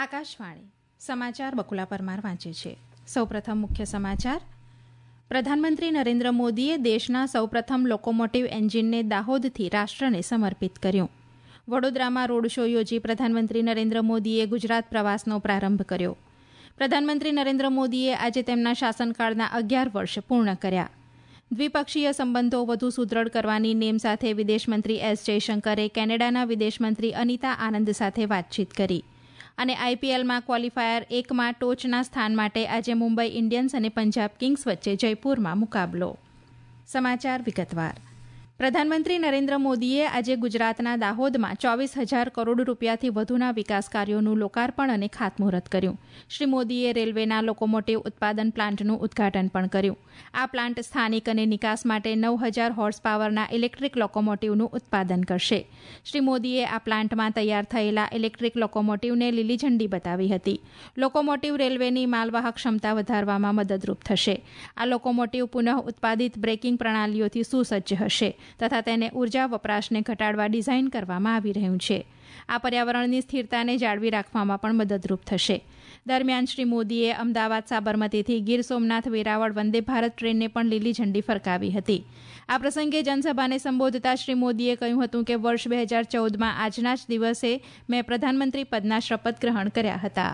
આકાશવાણી સમાચાર બકુલા પરમાર વાંચે છે. સૌપ્રથમ મુખ્ય સમાચાર. પ્રધાનમંત્રી નરેન્દ્ર મોદીએ દેશના સૌપ્રથમ લોકોમોટિવ એન્જિનને દાહોદથી રાષ્ટ્રને સમર્પિત કર્યું. વડોદરામાં રોડ શો યોજી પ્રધાનમંત્રી નરેન્દ્ર મોદીએ ગુજરાત પ્રવાસનો પ્રારંભ કર્યો. પ્રધાનમંત્રી નરેન્દ્ર મોદીએ આજે તેમના શાસનકાળના 11 વર્ષ પૂર્ણ કર્યા. દ્વિપક્ષીય સંબંધો વધુ સુદૃઢ કરવાની નેમ સાથે વિદેશમંત્રી એસ જયશંકરે કેનેડાના વિદેશમંત્રી અનિતા આનંદ સાથે વાતચીત કરી. અને આઈપીએલમાં ક્વોલિફાયર 1માં ટોચના સ્થાન માટે આજે મુંબઈ ઇન્ડિયન્સ અને પંજાબ કિંગ્સ વચ્ચે જયપુરમાં મુકાબલો. સમાચાર વિગતવાર. પ્રધાનમંત્રી નરેન્દ્ર મોદીએ આજે ગુજરાતના દાહોદમાં 24,000 કરોડ રૂપિયાથી વધુના વિકાસ કાર્યોનું લોકાર્પણ અને ખાતમુહૂર્ત કર્યું. શ્રી મોદીએ રેલવેના લોકોમોટિવ ઉત્પાદન પ્લાન્ટનું ઉદ્ઘાટન પણ કર્યું. આ પ્લાન્ટ સ્થાનિક અને નિકાસ માટે 9,000 હોર્સ પાવરના ઇલેક્ટ્રિક લોકોમોટિવનું ઉત્પાદન કરશે. શ્રી મોદીએ આ પ્લાન્ટમાં તૈયાર થયેલા ઇલેક્ટ્રિક લોકોમોટિવને લીલી ઝંડી બતાવી હતી. લોકોમોટિવ રેલવેની માલવાહક ક્ષમતા વધારવામાં મદદરૂપ થશે. આ લોકોમોટિવ પુનઃ ઉત્પાદિત બ્રેકિંગ પ્રણાલીઓથી સુસજ્જ હશે તથા તેને ઉર્જા વપરાશને ઘટાડવા ડિઝાઇન કરવામાં આવી રહ્યું છે. આ પર્યાવરણની સ્થિરતાને જાળવી રાખવામાં પણ મદદરૂપ થશે. દરમિયાન શ્રી મોદીએ અમદાવાદ સાબરમતીથી ગીર સોમનાથ વેરાવળ વંદે ભારત ટ્રેનને પણ લીલી ઝંડી ફરકાવી હતી. આ પ્રસંગે જનસભાને સંબોધતા શ્રી મોદીએ કહ્યું હતું કે વર્ષ 2014માં આજના જ દિવસે મેં પ્રધાનમંત્રી પદના શપથ ગ્રહણ કર્યા હતા.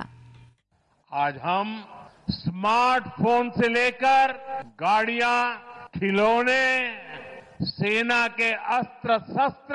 આજ હમ સ્માર્ટફોન સે લેકર ગાડિયાં, ખિલોને, सेना के अस्त्र शस्त्र,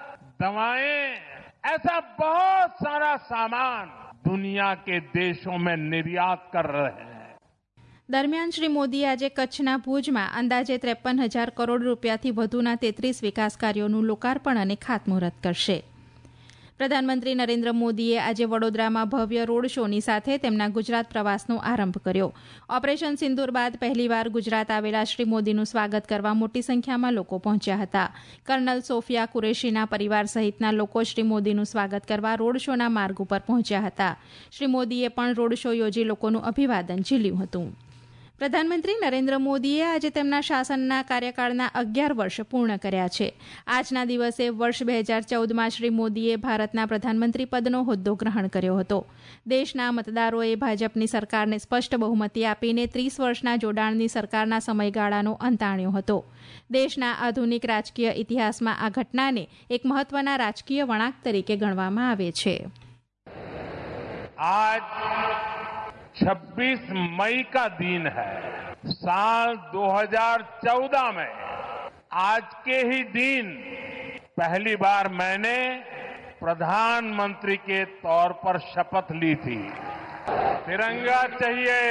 दवाएं, ऐसा बहुत सारा सामान दुनिया के देशों में निर्यात कर रहे हैं. દરમિયાન શ્રી મોદી આજે કચ્છના ભુજમાં અંદાજે 53,000 કરોડ રૂપિયાથી વધુના 33 વિકાસ કાર્યોનું લોકાર્પણ અને ખાતમુહૂર્ત કરશે. પ્રધાનમંત્રી નરેન્દ્ર મોદીએ આજે વડોદરામાં ભવ્ય રોડ શોની સાથે તેમના ગુજરાત પ્રવાસનો આરંભ કર્યો. ઓપરેશન સિંદૂર બાદ પહેલીવાર ગુજરાત આવેલા શ્રી મોદીનું સ્વાગત કરવા મોટી સંખ્યામાં લોકો પહોંચ્યા હતા. કર્નલ સોફિયા કુરેશીના પરિવાર સહિતના લોકો શ્રી મોદીનું સ્વાગત કરવા રોડ શોના માર્ગ ઉપર પહોંચ્યા હતા. શ્રી મોદીએ પણ રોડ શો યોજી લોકોનું અભિવાદન ઝીલ્યું હતું. પ્રધાનમંત્રી નરેન્દ્ર મોદીએ આજે તેમના શાસનના કાર્યકાળના 11 વર્ષ પૂર્ણ કર્યા છે. આજના દિવસે વર્ષ 2014માં શ્રી મોદીએ ભારતના પ્રધાનમંત્રી પદનો હોદ્દો ગ્રહણ કર્યો હતો. દેશના મતદારોએ ભાજપની સરકારને સ્પષ્ટ બહુમતી આપીને 30 વર્ષના જોડાણની સરકારના સમયગાળાનો અંત આણ્યો હતો. દેશના આધુનિક રાજકીય ઇતિહાસમાં આ ઘટનાને એક મહત્વના રાજકીય વળાંક તરીકે ગણવામાં આવે છે. 26 मई का दिन है. साल 2014 में आज के ही दिन पहली बार मैंने प्रधानमंत्री के तौर पर शपथ ली थी. तिरंगा चाहिए.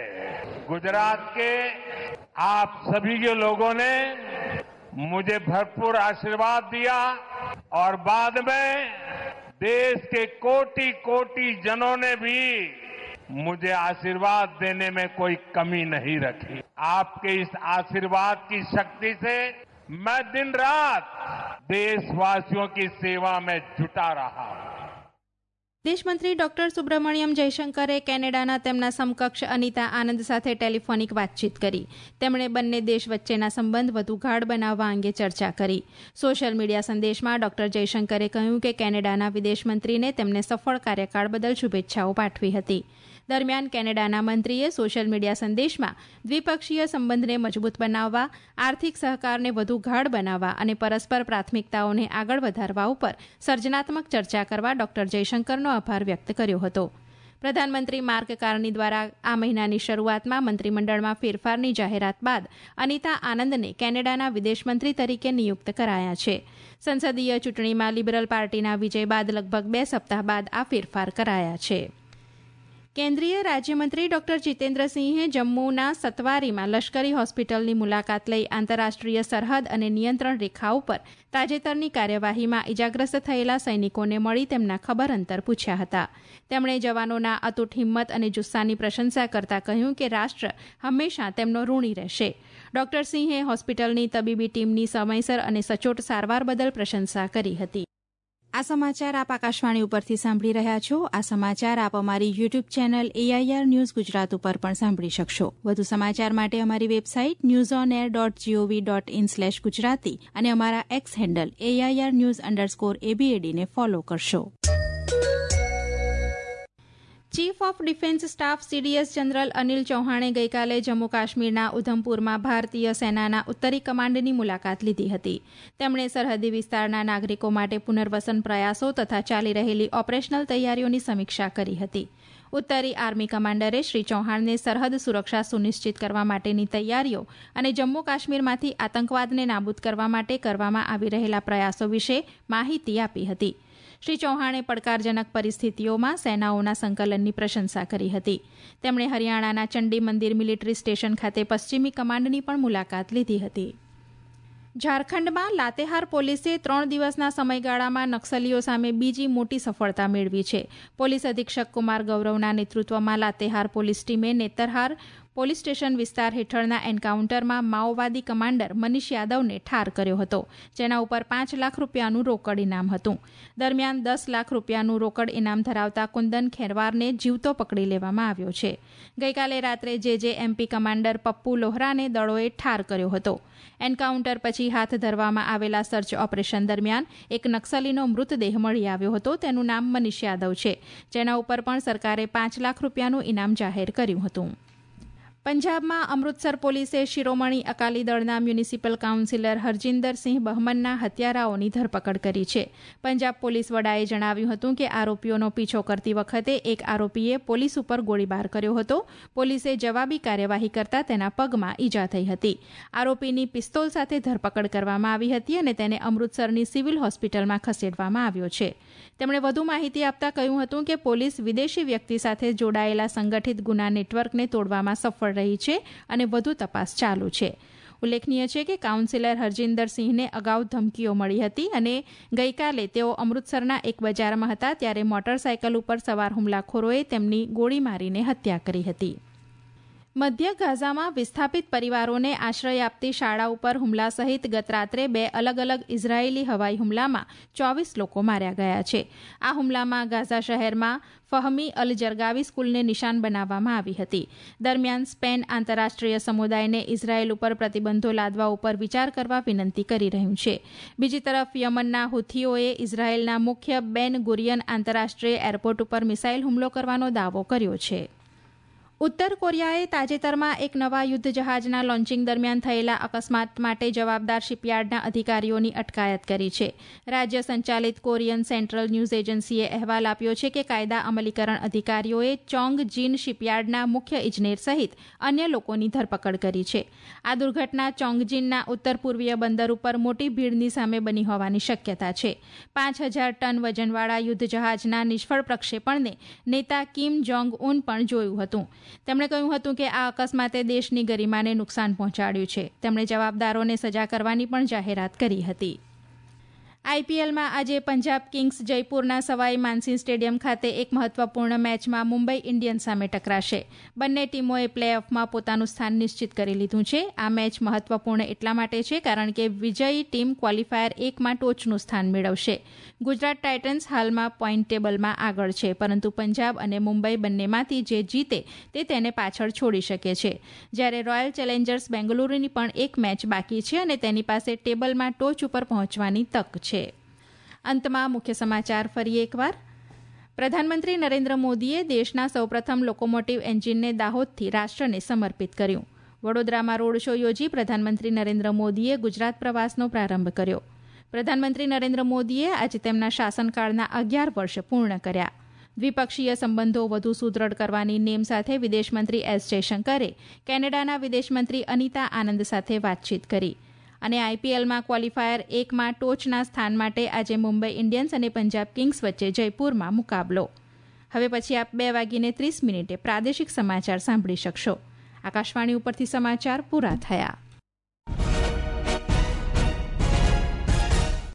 गुजरात के आप सभी के लोगों ने मुझे भरपूर आशीर्वाद दिया और बाद में देश के कोटि कोटि जनों ने भी मुझे आशीर्वाद देने में कोई कमी नहीं रखी. आपके इस आशीर्वाद की शक्ति से मैं दिन रात देशवासियों की सेवा में जुटा रहा हूं. વિદેશમંત્રી ડોક્ટર સુબ્રમણ્યમ જયશંકરે કેનેડાના તેમના સમકક્ષ અનિતા આનંદ સાથે ટેલિફોનિક વાતચીત કરી. તેમણે બંને દેશ વચ્ચેના સંબંધ વધુ ગાઢ બનાવવા અંગે ચર્ચા કરી. સોશિયલ મીડિયા સંદેશમાં ડોક્ટર જયશંકરે કહ્યું કે કેનેડાના વિદેશમંત્રીને તેમને સફળ કાર્યકાળ બદલ શુભેચ્છાઓ પાઠવી હતી. દરમિયાન કેનેડાના મંત્રીએ સોશિયલ મીડિયા સંદેશમાં દ્વિપક્ષીય સંબંધને મજબૂત બનાવવા, આર્થિક સહકારને વધુ ગાઢ બનાવવા અને પરસ્પર પ્રાથમિકતાઓને આગળ વધારવા ઉપર સર્જનાત્મક ચર્ચા કરવા ડોક્ટર જયશંકરનો આભાર વ્યક્ત કર્યો હતો. પ્રધાનમંત્રી માર્ક કાર્ની દ્વારા આ મહિનાની શરૂઆતમાં મંત્રીમંડળમાં ફેરફારની જાહેરાત બાદ અનિતા આનંદને કેનેડાના વિદેશમંત્રી તરીકે નિયુક્ત કરાયા છે. સંસદીય ચૂંટણીમાં લિબરલ પાર્ટીના વિજય બાદ લગભગ 2 સપ્તાહ બાદ આ ફેરફાર કરાયા છે. કેન્દ્રીય રાજ્યમંત્રી ડોક્ટર જીતેન્દ્રસિંહે જમ્મુના સતવારીમાં લશ્કરી હોસ્પિટલની મુલાકાત લઈ આંતરરાષ્ટ્રીય સરહદ અને નિયંત્રણ રેખા ઉપર તાજેતરની કાર્યવાહીમાં ઇજાગ્રસ્ત થયેલા સૈનિકોને મળી તેમના ખબર અંતર પૂછ્યા હતા. તેમણે જવાનોના અતૂટ હિંમત અને જુસ્સાની પ્રશંસા કરતા કહ્યું કે રાષ્ટ્ર હંમેશા તેમનો ઋણી રહેશે. ડોક્ટર સિંહે હોસ્પિટલની તબીબી ટીમની સમયસર અને સચોટ સારવાર બદલ પ્રશંસા કરી હતી. આ સમાચાર આપ આકાશવાણી ઉપરથી સાંભળી રહ્યા છો. આ સમાચાર આપ અમારી YouTube channel AIR news Gujarat ઉપર પણ સાંભળી શકશો. વધુ સમાચાર માટે અમારી વેબસાઇટ newsonair.gov.in/gujarati અને અમારા એક્સ હેન્ડલ AIR news_ABAD ને ફોલો કરશો. Chief of defence staff CDS general Anil ચૌહાણે ગઈકાલે જમ્મુ કાશ્મીરના ઉધમપુરમાં ભારતીય સેનાના ઉત્તરી કમાન્ડની મુલાકાત લીધી હતી. તેમણે સરહદી વિસ્તારના નાગરિકો માટે પુનર્વસન પ્રયાસો તથા ચાલી રહેલી ઓપરેશનલ તૈયારીઓની સમીક્ષા કરી હતી. ઉત્તરી આર્મી કમાન્ડરે શ્રી ચૌહાણને સરહદ સુરક્ષા સુનિશ્ચિત કરવા માટેની તૈયારીઓ અને જમ્મુ કાશ્મીરમાંથી આતંકવાદને નાબૂદ કરવા માટે કરવામાં આવી રહેલા પ્રયાસો વિશે માહિતી આપી હતી. શ્રી ચૌહાણે પડકારજનક પરિસ્થિતિઓમાં સેનાઓના સંકલનની પ્રશંસા કરી હતી. તેમણે હરિયાણાના ચંડી મંદિર મિલિટરી સ્ટેશન ખાતે પશ્ચિમી કમાન્ડની પણ મુલાકાત લીધી હતી. ઝારખંડમાં લાતેહાર પોલીસે 3 દિવસના સમયગાળામાં નક્સલીઓ સામે બીજી મોટી સફળતા મેળવી છે. પોલીસ અધિક્ષક કુમાર ગૌરવના નેતૃત્વમાં લાતેહાર પોલીસ ટીમે નેતરહાર પોલીસ સ્ટેશન વિસ્તાર હેઠળના એન્કાઉન્ટરમાં માઓવાદી કમાન્ડર મનીષ યાદવને ઠાર કર્યો હતો, જેના ઉપર 5 લાખ રૂપિયાનું રોકડ ઇનામ હતું. દરમિયાન 10 લાખ રૂપિયાનું રોકડ ઇનામ ધરાવતા કુંદન ખેરવારને જીવતો પકડી લેવામાં આવ્યો છે. ગઈકાલે રાત્રે જેજેએમપી કમાન્ડર પપ્પુ લોહરાને દળોએ ઠાર કર્યો હતો. એન્કાઉન્ટર પછી હાથ ધરવામાં આવેલા સર્ચ ઓપરેશન દરમિયાન એક નક્સલીનો મૃતદેહ મળી આવ્યો હતો. તેનું નામ મનીષ યાદવ છે, જેના ઉપર પણ સરકારે 5 લાખ રૂપિયાનું ઇનામ જાહેર કર્યું હતું. પંજાબમાં અમૃતસર પોલીસે શિરોમણી અકાલી દળના મ્યુનિસિપલ કાઉન્સિલર હરજિંદરસિંહ બહમનના હત્યારાઓની ધરપકડ કરી છે. પંજાબ પોલીસ વડાએ જણાવ્યું હતું કે આરોપીઓનો પીછો કરતી વખતે એક આરોપીએ પોલીસ ઉપર ગોળીબાર કર્યો હતો. પોલીસે જવાબી કાર્યવાહી કરતા તેના પગમાં ઈજા થઈ હતી. આરોપીની પિસ્તોલ સાથે ધરપકડ કરવામાં આવી હતી અને તેને અમૃતસરની સિવિલ હોસ્પિટલમાં ખસેડવામાં આવ્યો છે. તેમણે વધુ માહિતી આપતા કહ્યું હતું કે પોલીસ વિદેશી વ્યક્તિ સાથે જોડાયેલા સંગઠિત ગુના નેટવર્કને તોડવામાં સફળ રહી છે અને વધુ તપાસ ચાલુ છે. ઉલ્લેખનીય છે કે કાઉન્સિલર હરજિંદરસિંહને અગાઉ ધમકીઓ મળી હતી અને ગઈકાલે તેઓ અમૃતસરના એક બજારમાં હતા ત્યારે મોટરસાયકલ ઉપર સવાર હુમલાખોરોએ તેમની ગોળી મારીને હત્યા કરી હતી. મધ્ય ગાઝામાં વિસ્થાપિત પરિવારોને આશ્રય આપતી શાળા ઉપર હુમલા સહિત ગત રાત્રે 2 અલગ અલગ ઇઝરાયેલી હવાઈ હુમલામાં 24 લોકો માર્યા ગયા છે. આ હુમલામાં ગાઝા શહેરમાં ફહમી અલ જરગાવી સ્કૂલને નિશાન બનાવવામાં આવી હતી. દરમિયાન સ્પેન આંતરરાષ્ટ્રીય સમુદાયને ઇઝરાયેલ ઉપર પ્રતિબંધો લાદવા ઉપર વિચાર કરવા વિનંતી કરી રહ્યું છે. બીજી તરફ યમનના હુથીઓએ ઇઝરાયેલના મુખ્ય બેન ગુરિયન આંતરરાષ્ટ્રીય એરપોર્ટ ઉપર મિસાઇલ હુમલો કરવાનો દાવો કર્યો છે. ઉત્તર કોરિયાએ તાજેતરમાં એક નવા યુદ્ધ જહાજના લોન્ચિંગ દરમિયાન થયેલા અકસ્માત માટે જવાબદાર શિપયાર્ડના અધિકારીઓની અટકાયત કરી છે. રાજ્ય સંચાલિત કોરિયન સેન્ટ્રલ ન્યૂઝ એજન્સીએ અહેવાલ આપ્યો છે કે કાયદા અમલીકરણ અધિકારીઓએ ચોંગ જીન શિપયાર્ડના મુખ્ય ઇજનેર સહિત અન્ય લોકોની ધરપકડ કરી છે. આ દુર્ઘટના ચોંગજીનના ઉત્તર પૂર્વીય બંદર ઉપર મોટી ભીડની સામે બની હોવાની શક્યતા છે. 5000 ટન વજનવાળા યુદ્ધ જહાજના નિષ્ફળ પ્રક્ષેપણને નેતા કિમ જોંગ ઉન પણ જોયું હતું. તેમણે કહ્યું હતું કે આ અકસ્માતે દેશની ગરિમાને નુકસાન પહોંચાડ્યું છે. તેમણે જવાબદારોને સજા કરવાની પણ જાહેરાત કરી હતી. આઈપીએલમાં આજે પંજાબ કિંગ્સ જયપુરના સવાઈ માનસિંહ સ્ટેડિયમ ખાતે એક મહત્વપૂર્ણ મેચમાં મુંબઈ ઇન્ડિયન્સ સામે ટકરાશે. બંને ટીમોએ પ્લે-ઓફમાં પોતાનું સ્થાન નિશ્ચિત કરી લીધું છે. આ મેચ મહત્વપૂર્ણ એટલા માટે છે કારણ કે વિજયી ટીમ ક્વોલિફાયર 1માં ટોચનું સ્થાન મેળવશે. ગુજરાત ટાઇટન્સ હાલમાં પોઈન્ટ ટેબલમાં આગળ છે, પરંતુ પંજાબ અને મુંબઈ બંનેમાંથી જે જીતે તે તેને પાછળ છોડી શકે છે. જ્યારે રોયલ ચેલેન્જર્સ બેંગલુરુની પણ એક મેચ બાકી છે અને તેની પાસે ટેબલમાં ટોચ ઉપર પહોંચવાની તક છે. અંતમાં મુખ્ય સમાચાર ફરી એકવાર. પ્રધાનમંત્રી નરેન્દ્ર મોદીએ દેશના સૌપ્રથમ લોકોમોટિવ એન્જિનને દાહોદથી રાષ્ટ્રને સમર્પિત કર્યું. વડોદરામાં રોડ શો યોજી પ્રધાનમંત્રી નરેન્દ્ર મોદીએ ગુજરાત પ્રવાસનો પ્રારંભ કર્યો. પ્રધાનમંત્રી નરેન્દ્ર મોદીએ આજે તેમના શાસનકાળના 11 વર્ષ પૂર્ણ કર્યા. દ્વિપક્ષીય સંબંધો વધુ સુદૃઢ કરવાની નેમ સાથે વિદેશમંત્રી એસ જયશંકરે કેનેડાના વિદેશમંત્રી અનિતા આનંદ સાથે વાતચીત કરી. અને આઈપીએલમાં ક્વોલિફાયર 1માં ટોચના સ્થાન માટે આજે મુંબઈ ઇન્ડિયન્સ અને પંજાબ કિંગ્સ વચ્ચે જયપુરમાં મુકાબલો. હવે પછી આપ 2:30 પ્રાદેશિક સમાચાર સાંભળી શકશો. આકાશવાણી ઉપરથી સમાચાર પૂરા થયા.